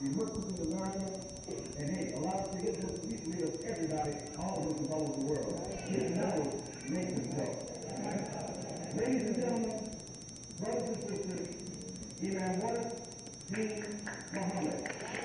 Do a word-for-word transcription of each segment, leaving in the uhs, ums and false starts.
You work with the learning, and hey, a lot of things people live everybody all over the all over the world. This never makes us grow. Ladies and gentlemen, brothers and sisters, Imam Wallace Deen Muhammad.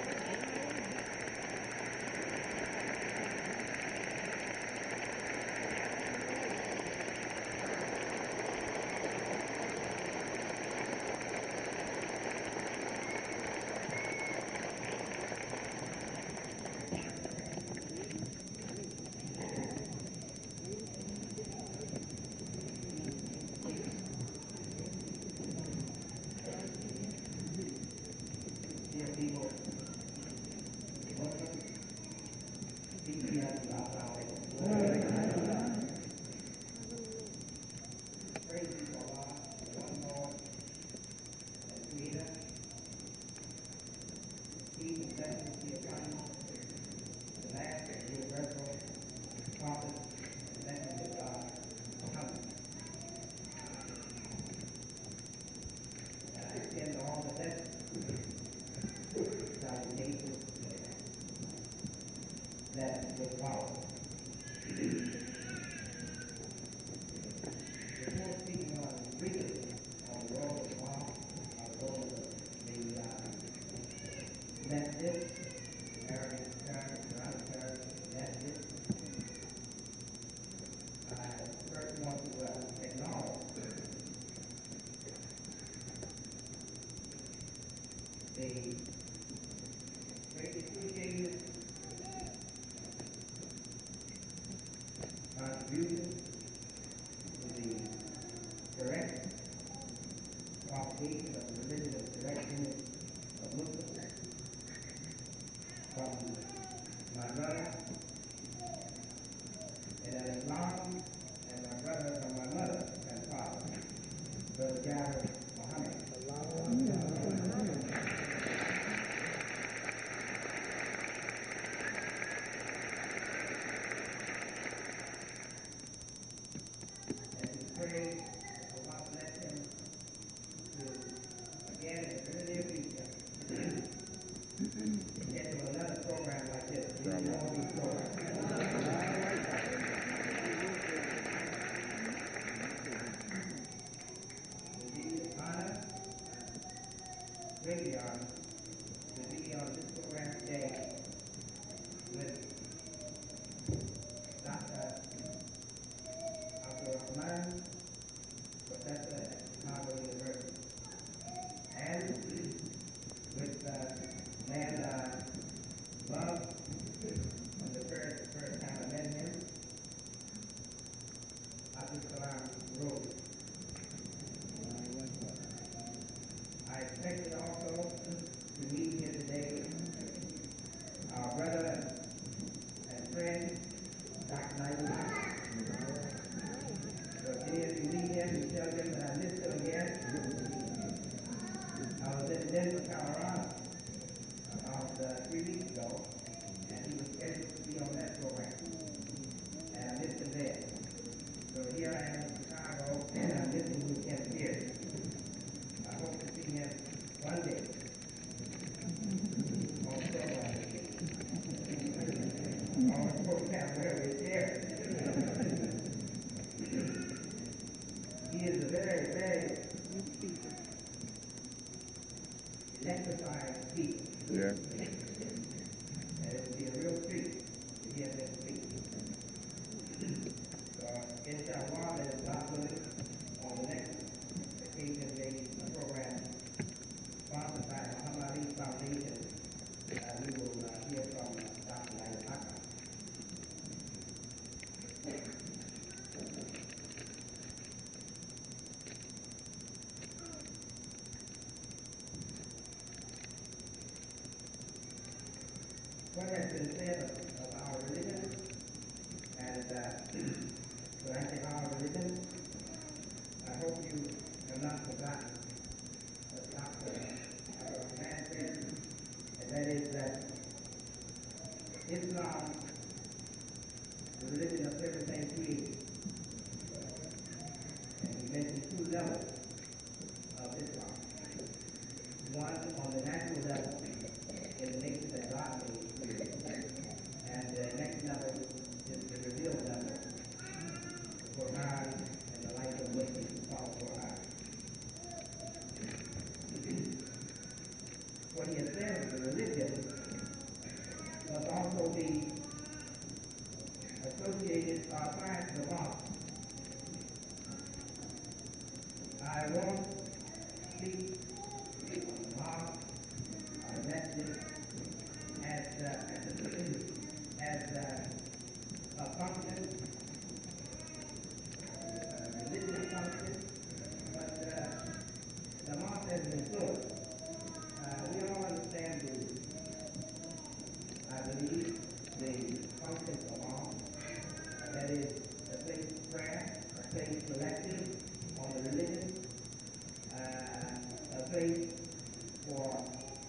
What has been said of, of our religion, and uh, when I say our religion, I hope you have not forgotten what Doctor Man said, and that is that Islam, the religion of everything created, and he mentioned two levels of Islam. One on the natural level, in the nature that God made clear. And the next level is the revealed level, the Quran and the life of Muslims who follow Quran. What he has said is the religion must also be associated or applied to the law. I won't speak on the law or the message as, uh, as uh, a function, a religious function, but uh, the law has been influenced. Uh, we all understand the, I believe, the functions of law. Uh, that is, a place prayer, a place collective on the religion, uh, a place for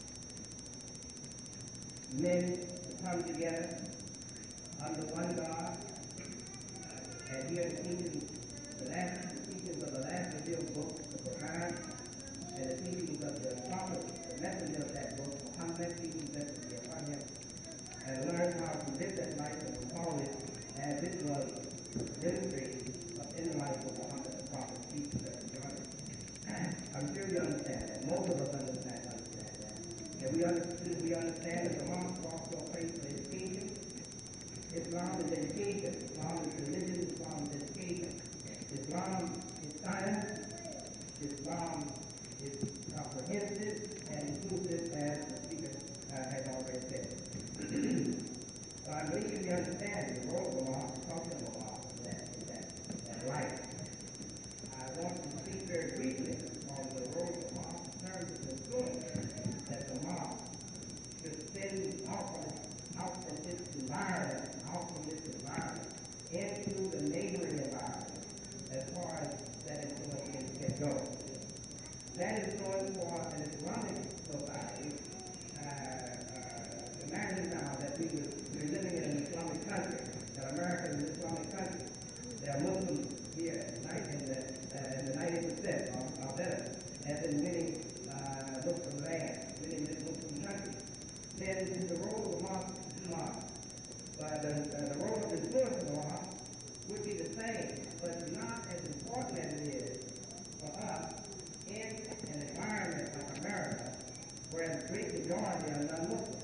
men to come together under one God, and here the teachings, the last the teachings of the last revealed book, the Quran, and the teachings of the prophet, the messenger of that book, Muhammad, peace and blessings be upon him, and learn how to live that life and recall it as it was demonstrated in the life of Muhammad, the prophet, peace and blessings be upon him. I'm sure you understand that. Most of us understand, understand that. And we understand, we understand that the mosque also a place for education. Islam is education. Islam is religion. Islam is education. Islam is science. Islam is comprehensive and inclusive, as the speaker uh, has already said. So I believe we understand the role of the law, the function of the law, that, that, that life. I want to speak very briefly on the role of the law in terms of influence that the law should send out from, out from its environment, out from its environment, into the neighboring environment, as far as that influence can go. That influence for an Islamic society, uh, uh, imagine now that we were, we were living in an Islamic country, that America is an Islamic country. There are Muslims here tonight in the, uh, in the ninety percent or, or better, as in many uh, Muslim lands, many Muslim countries. Then the role of the mosque is not. But the, uh, the role of the influence of the mosque would be the same, but not as important as it is for us in an environment like America, where the great majority are non-Muslims.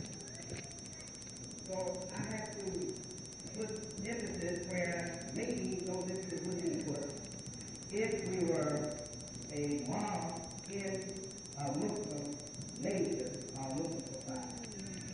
So I have to put emphasis where maybe no emphasis would be put if we were a mosque in a Muslim nation or Muslim society.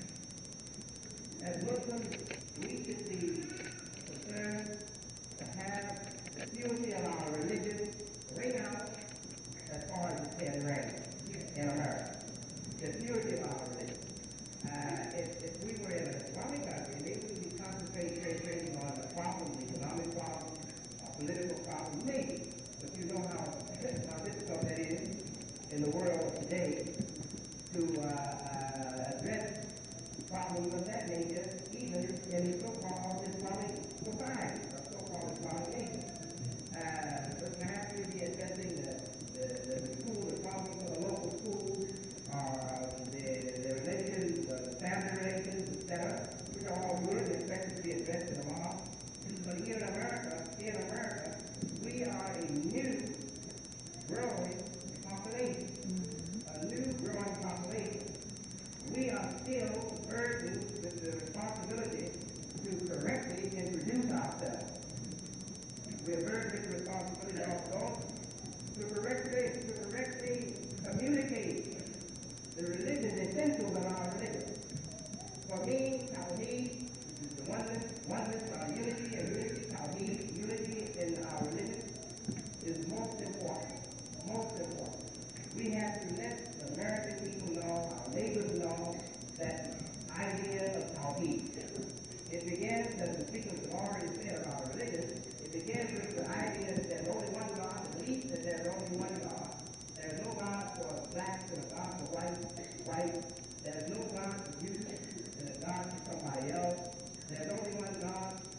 As Muslims, we should be concerned to have the purity of our religion ring out as far as it can ring in America. The purity of our religion. Uh, if, if we were in an Islamic country, maybe we would concentrate on the problems, the economic problems, or political problems, maybe. But you know how, how difficult that is in the world today to uh, uh, address problems of that nature, even in the so-called Islamic society, or so-called Islamic nation. Uh, but perhaps we'll be addressing the, the, the, the school, the problems of the local school, or the, the relations, the family relations, et cetera, which are all good and expected to be addressed in the law. But here in America, here in America, we are a new, growing population. A new, growing population. We are still burdened with the responsibility to correctly introduce ourselves. We are burdened with the responsibility also to correctly, to correctly communicate the religion, the essentials of our religion. For me, Tawheed, the oneness, oneness, our unity and unity, Tawheed, unity in our religion is most important. Most important. We have to let the American people know, our neighbors know, that idea of Tawheed. It begins, as the speakers have already said about religion, it begins with the idea that there's only one God, the belief that there's only one God. There's no God for blacks and a God for whites, white. There's no God for Jews and a God for somebody else. There's only one God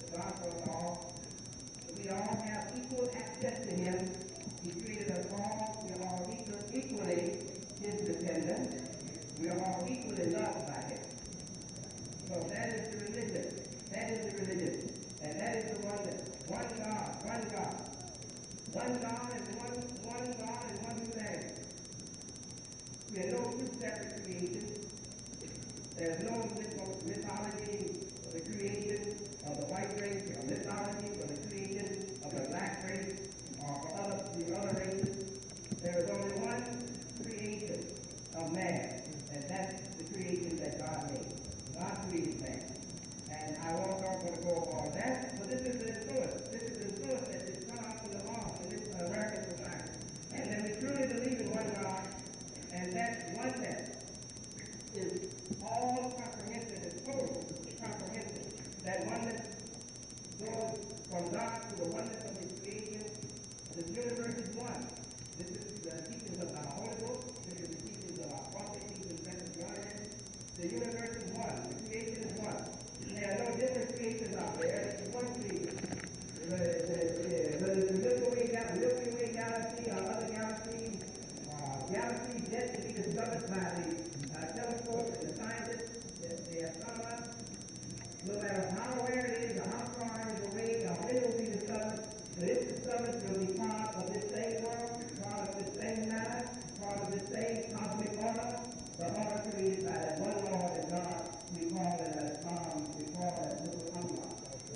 One God and one, one God and one humanity. We are no two separate creations. There's no mythology for the creation of the white race, or mythology for the creation of the black race, or for other, the other races. There is only one creation of man, and that's the creation that God made. God created man. And I won't not going to go over all that, but this is the influence. This is the influence that is come out from the law in this American society. And then we truly believe in one God, and that oneness is all comprehensive, is total comprehensive. That oneness goes from God to the oneness of his creation. The universe is one. This is the teachings of our Holy Ghost. This is the teachings of our prophet, teachings of God. The universe is one. The creation is one. There are no different creations out there. It's one creation. Whether it's the Milky Way, Milky Way galaxy or other galaxies, uh, galaxies yet to be discovered by the uh, telescope and the scientists, the, the astronomers, no matter how rare it is or how far it is away or when it will be discovered, but its discovery will be part of this same world, part of this same matter, part of this same cosmic order, the order created by that one Lord and God. We call it a Psalm, we call it little unlock.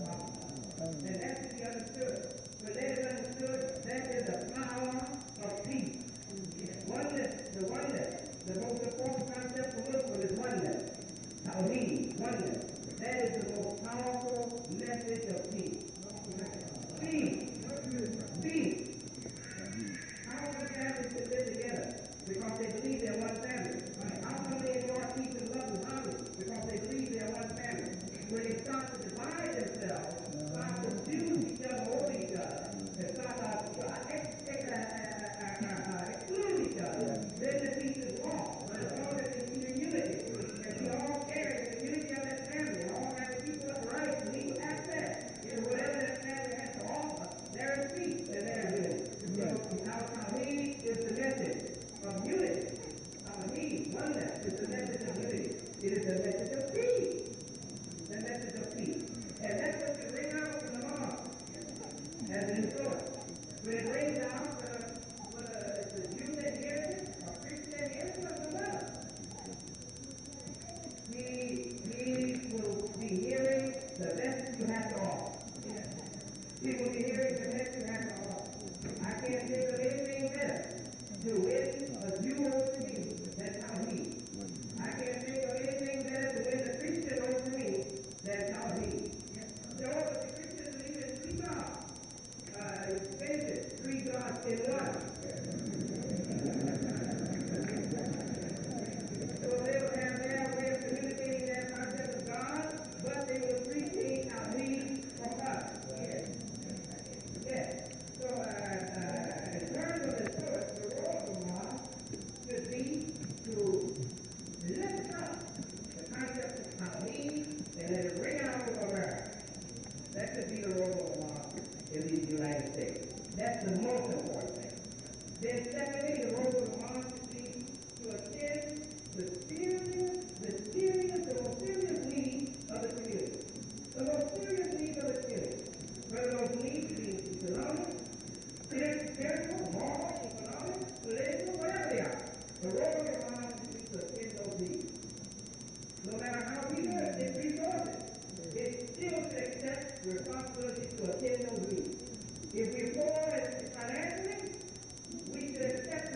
And that's to be understood. When that is understood, that is the power of peace. Oneness, the oneness, the most important concept for Muslim is oneness. Tawheed, oneness. That is the most powerful message of peace. Peace. Peace. How much families can live together? Because they believe they're one family. How come they enjoy peace and love and harmony? Because they believe they're one family. When they start to divide themselves, start to confuse each other over each other, and start to uh, ex- ex- uh, uh, uh, uh, exclude each other, then the peace is lost. But as long as they keep in unity, and we all carry the unity of that family, and all have the equal rights and equal access to whatever that family has to offer, there is peace and there is unity. So our Tawheed is the message of unity. Tawheed, oneness, is the message of unity. It is the message of peace. The message of peace. And that's what you bring out from the law as an influence. When it brings out uh, whether it's a Jew that hears it, or Christian that hears it, doesn't matter. He, he will be hearing the message you have to offer. He will be hearing the message you have to offer. I can't think of anything better to win a Jew over me than Tawheed. I can't think of anything better to win a Christian over me than Tawheed. So, but the Christians believe in three gods. Uh, it's three gods in one. So they will have their way of communicating their concept of God, but they will appreciate Tawheed from us. Yes. Yes. So, uh, uh, in terms of the source, the role of the law should be to lift up the concept of Tawheed and let it ring out over America. That should be the role of the law in the United States. That's the most important thing. Then secondly, the role of the law should be to attend the serious, the serious, the most serious needs of the community. The most serious needs of the community. Whether those needs be economic, spiritual, moral, economic, political, whatever they are. The role of the law should be to attend those needs. No matter how we do it, it's resources. It's still to accept responsibility to attend those needs. If we're poor financially, we should accept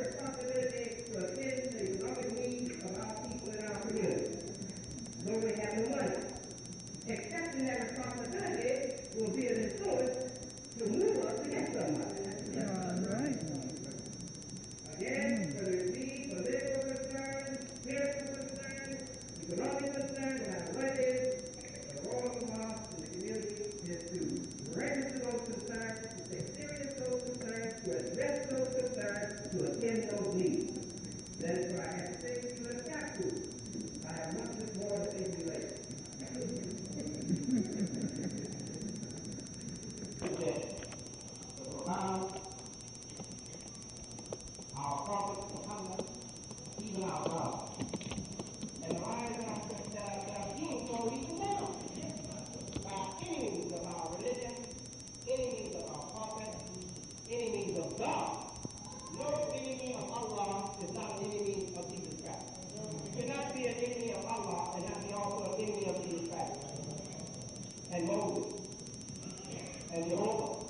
of God. No enemy of Allah is not an enemy of Jesus Christ. You cannot be an enemy of Allah and not be also an enemy of Jesus Christ. And Moses. And Jehovah.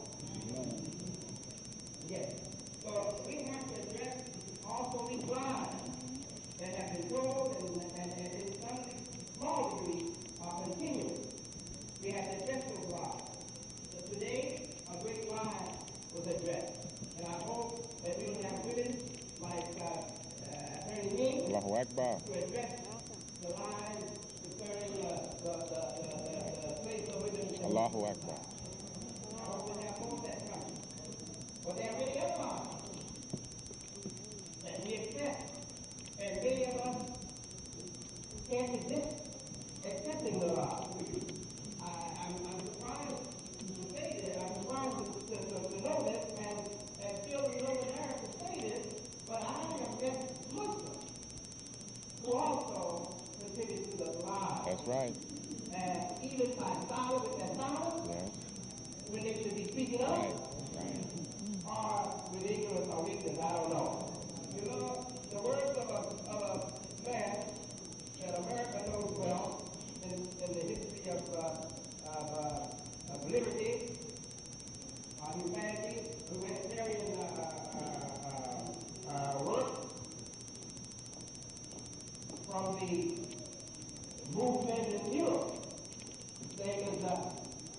Yes. So we have to address also these lies that have been told and, and, and in some small degree are continuing. We have to address those lies. So today, a great lie was addressed. And I hope that we will have women like uh, uh, Attorney Ning Allahu Akbar. to address the lies concerning uh, the, the, the, the, the place of women. Allahu Akbar. I hope we'll have more of that coming. But there are many other lies that we accept, and many of us can't resist accepting the lies. I, I'm, I'm surprised to say this. I'm surprised to, to, to, to know this, and, and feel the Roman America to say this, but I have met Muslims who also contribute to the lies. That's right. And even by silence with their silence, Yes. when they should be speaking up, Right. Right. or with ignorance or weakness, I don't know. You know, the words of a, of a man that America knows well in, in the history of, uh, of, uh, of liberty, uh, humanity, humanitarian uh, uh, uh, uh, work from the movement in Europe. His name is uh,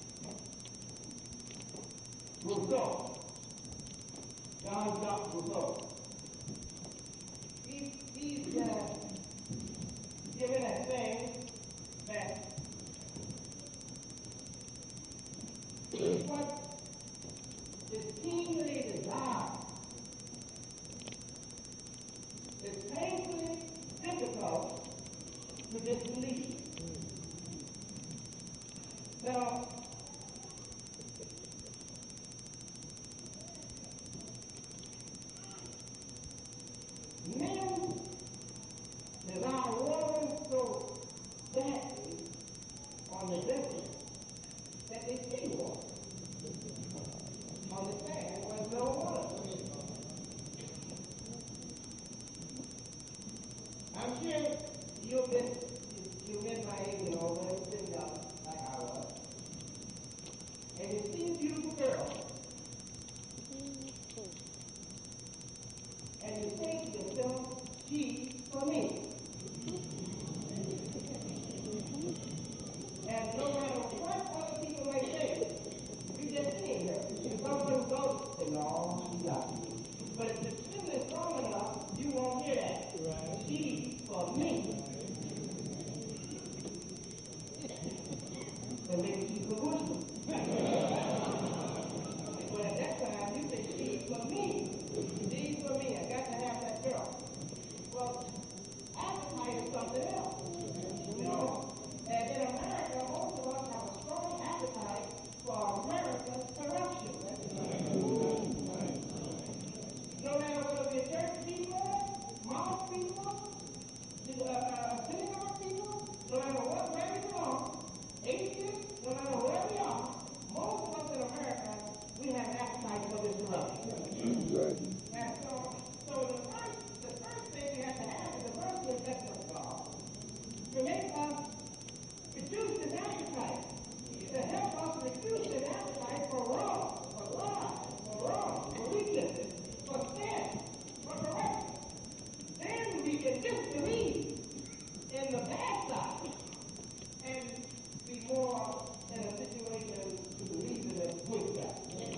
Rousseau. John Jacques Rousseau. He, he's uh, given a saying that what is keenly desired is painfully difficult to disbelieve. Now, men desire water so badly on the desert that they see water. On the sand, there's no water. I'm sure you've been, you've been my age and older, and been young like I was. And you see a beautiful girl. And you say to yourself, she's for me. And no matter what other people may say, you just see her. You go to the boat and no, she's not. But if the feeling is strong enough, you won't hear that. Right. She's for me. And maybe she's for Muslim. But at that time, you say, she's for me. She's for me. I got to have that girl. Well, appetite is something else. You know? And in America, most of us have a strong appetite for America's corruption. No matter whether we're church people, mosque people, uh, uh, synagogue people, no matter what where we belong, atheists, no matter where we are, most of us in America, we have appetite for this corruption. And so, so the first, the first thing we have to have is the first investment of God to make us reduce this appetite, to help us reduce this appetite for wrong, for lies, for wrong, for weaknesses, for sin, for correction. Then we can disbelieve in the bad side and be more in a situation to believe in the good side.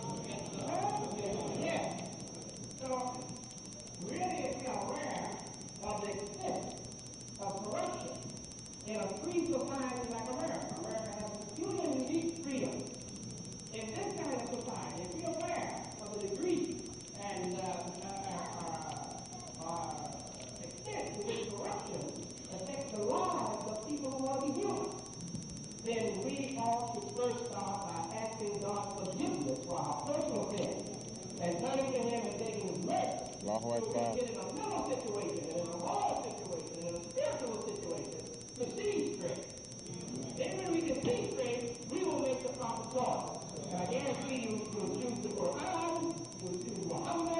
Yes. So, really, if we are aware of the extent of corruption in a free society like America, America has a peculiar and unique freedom. In this kind of society, if we're aware of the degree and uh, uh, uh, uh, extent to which corruption affects the lives of people who want to be human, then we ought to first start by asking God forgiveness for our personal sins and turning to Him and taking His mercy. Allahu So we Akbar. get in a mental situation, in a moral situation, in a spiritual situation, to see straight. Then when we can see straight, we will make the proper choice. And I guarantee you, you'll choose the Quran, you'll choose Muhammad,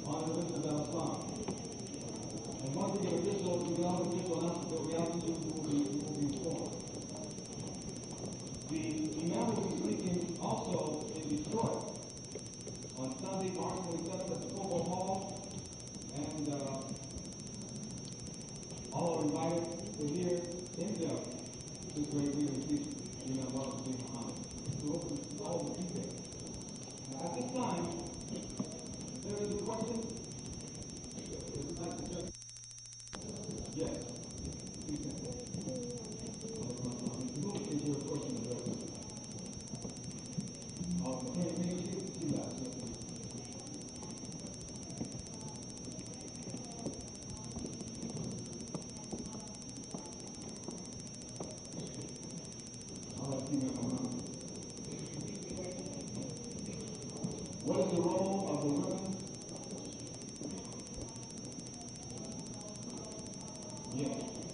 on the religion of Islam. And once we get official, we get all official announcements that we have to do, we will be, we will be informed. The Imam will be speaking also in Detroit on Sunday, March twenty-seventh at the Football Hall, and uh, all are invited to hear him tell this great leader speech, Imam Marcus B. Muhammad, to open all the details. Now, at this time, there is a question. Would you like to check? Yes. Please stand. Who is your question addressed? Oh, can you make it? See that, sir. I'll let you know. What is the role of the women? Yes.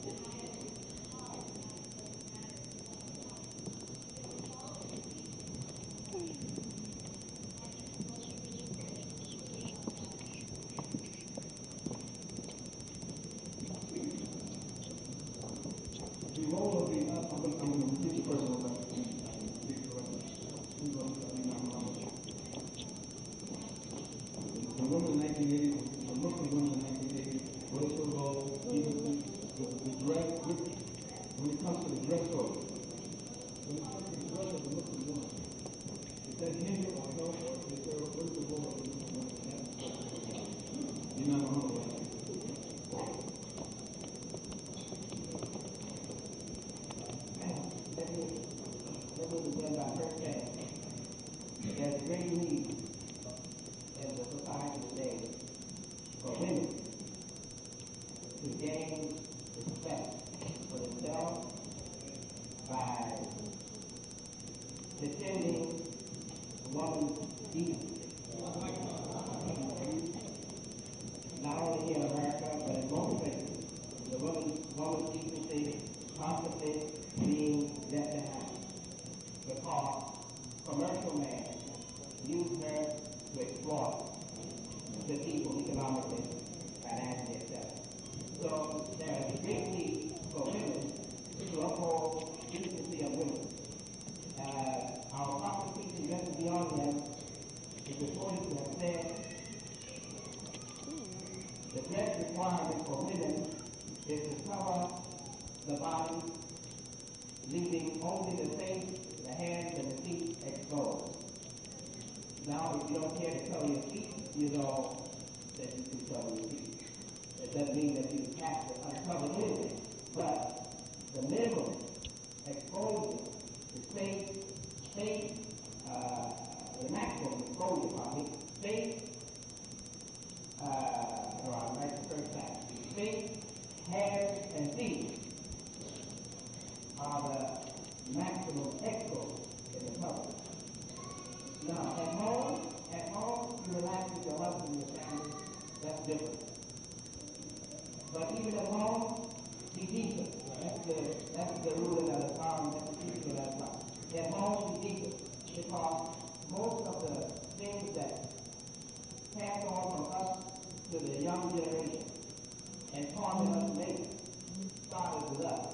The role of the, uh, I'm going to repeat the question. The women in nineteen eighty, the Muslim women in nineteen eighty, what is your role, even the, the dress, when it comes to the dress code? When it comes to the dress of the Muslim woman, is that hinder or no, or is there, what is the role of the Muslim woman? You're not wrong with that. Let me, let me begin by first saying, there's great need in the society today for women to gain respect for themselves by defending the woman's dignity. Not only here in America, but in most places, the woman's, woman's decency constantly being left behind because commercial men use her to exploit the people economically, financially, et cetera. So there is a great need for women to uphold decency of women. Uh, our prophet teaching just beyond them is reported to have said the dress requirement for women is to cover the body, leaving only the face, the hands, and the feet exposed. Now, if you don't care to cover your feet, you know that you can cover your feet. It doesn't mean that you have to uncover anything, but the minimum exposure is face, face, uh, the maximum exposure, pardon me, face, uh, or I'm right the first time, face, hands, and feet are the maximum exposure in the public. Now, at home, at home, you relax with your husband and your family, that's different. But even at home, be decent. That's the, that's the ruling of the farm, that's the teaching of Islam. At home, be decent. Because most of the things that pass on from us to the young generation and torment us later started with us.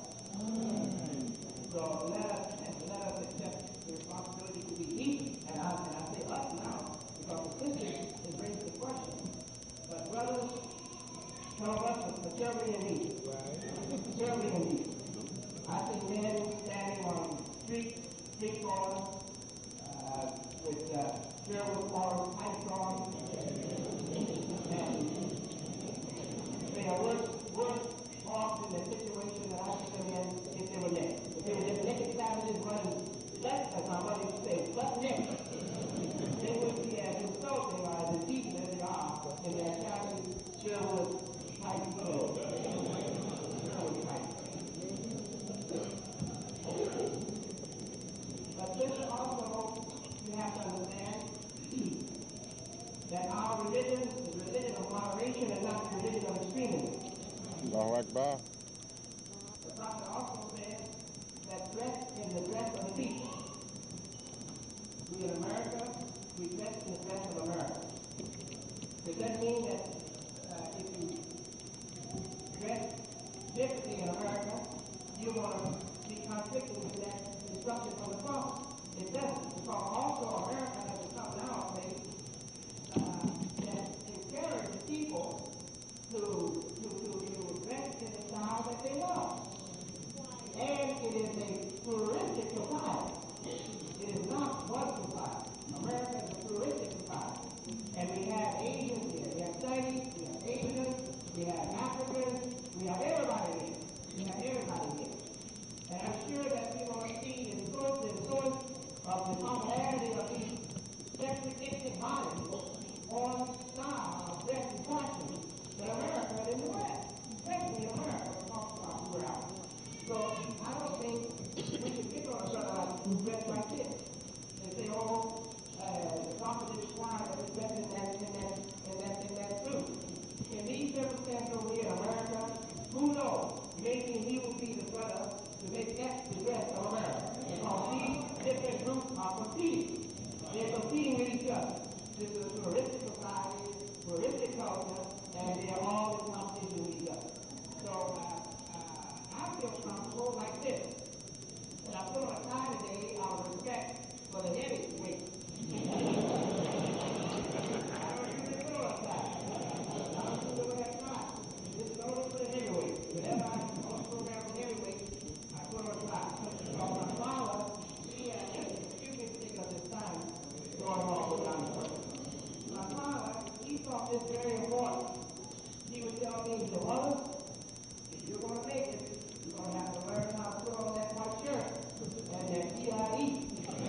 So let us, let us accept the responsibility to be decent. And I, and I say us now, because the sisters, it brings the question. But brothers, some of us are conservative and decent. Conservative and decent. I see men standing on street, street corners, uh, with uh, Sherwood Forest pipes on, and they are worse, worse off in the situation that I see them in if they were naked. If they were just naked savages running left, as my mother used to say, butt naked, they would be as insulting or as indecent as they are in their shabby Sherwood pipe clothes. Sherwood pipe. But this also, you have to understand that our religion is a religion of moderation and not a religion of extremism. Allahu Akbar. The Prophet also said that dress in the dress of the people. We in America, we dress in the dress of America. To Does that mean that uh, if you dress differently in America, you're going to be conflicting with that instruction from the cross? It doesn't, because also America has become nowadays uh, that encourages people to, to, to, to dress in the style that they love. And it is a pluralistic society. It is not one society. America is a pluralistic society. And we have Asians here, we have Chinese, we have Asians, we have Africans, we have everybody here. We have everybody here. And I'm sure that we're going to see in source and source of the commonality of these separate ethnic bodies on style of dress and fashion in America and in the West, especially in America, we're talking about throughout. So I don't think we should pick on a brother like dress like this and say, oh, uh, the prophet is required that we dress in that, in that, in that, in that suit. In these circumstances over here in America, who knows? Maybe he will be the brother to make that the dress of America. Because these different groups are competing. They're competing with each other. This is a pluralistic society, pluralistic culture, and they're all in competition with each other. So uh, uh, I feel comfortable like this. And I put on a tie today out of respect for the heavyweight. I don't usually put on a tie. I don't usually wear that tie. This is only for the heavyweight. Whenever I on a program for heavyweight, I put on a tie. Because my father, he had excuse me particular this time going on with my My father, he thought this very important. He would tell me, the mother, if you're going to make it, you're going to have to learn how to put on that white shirt and that T I E.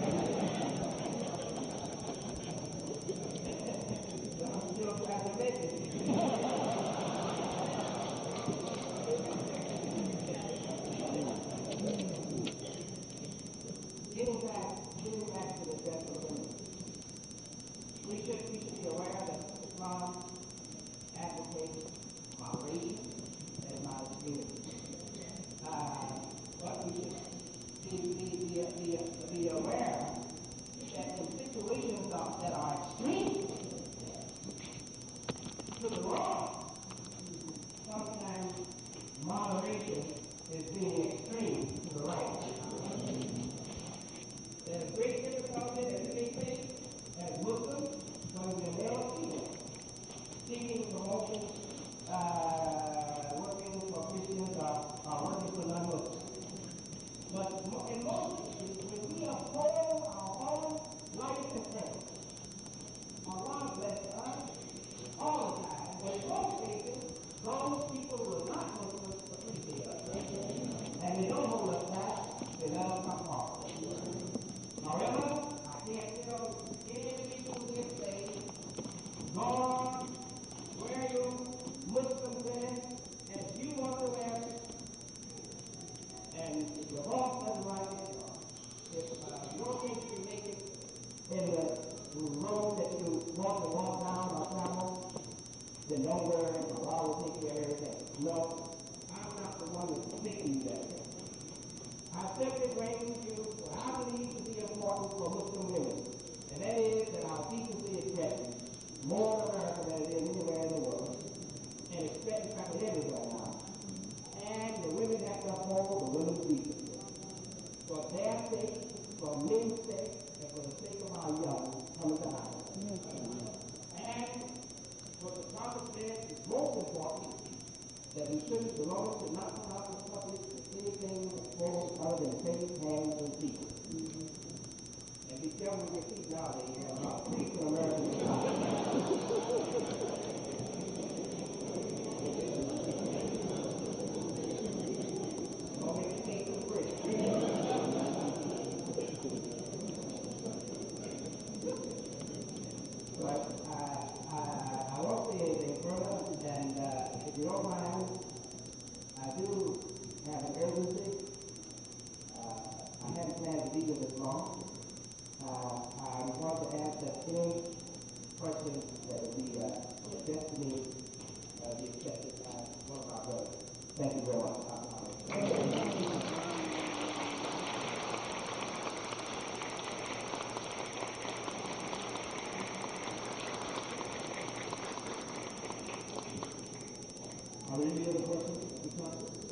So I'm still trying to make it. Getting back, getting back to the death of women, we should, we should be aware that Islam advocates moderation and modesty. Uh, but we should be, be, be, be, be aware that in situations of, that are extreme to the wrong, sometimes moderation is being extreme to the right. There's great difficulty that we face as Muslims when we're male or female, seeking promotion, uh, working for Christians or, or working for non-Muslims. But mo- in most cases, when we uphold our own life and faith, Allah bless us all the time. But in most cases, those people who are not Muslims appreciate us. And they don't hold us back, they let us come forward. However, I can't tell any individual here today, go on, wear your Muslim dress as you want to wear it, and if your boss doesn't like it, or if uh, your country make it in the road that you want to walk down or travel, then don't wear it, Allah will take care of everything. No, I'm not the one who's making you that way. I simply bring you what I believe to be important for Muslim women, and that is that our decency is threatened more in America than it is anywhere in the world, and it's threatened practically everywhere now. And the women have to uphold the women's decency. For their sake, for men's sake, and for the sake of our young coming behind us. And what the prophet said is most important, that we shouldn't, the Lord should not come out in public with anything exposed other than face, hands, and feet. And be careful with your feet nowadays. You have a lot of feet in American society. Don't make your feet too free. But I, I, I won't say anything further, and uh, if you don't mind, I do have an urgency. Uh, I haven't planned to be here this long. Uh, I want to ask that any questions that would be uh, addressed to me uh, be accepted by one of our brothers. Thank you very much. Are there any other questions, Miz Thompson?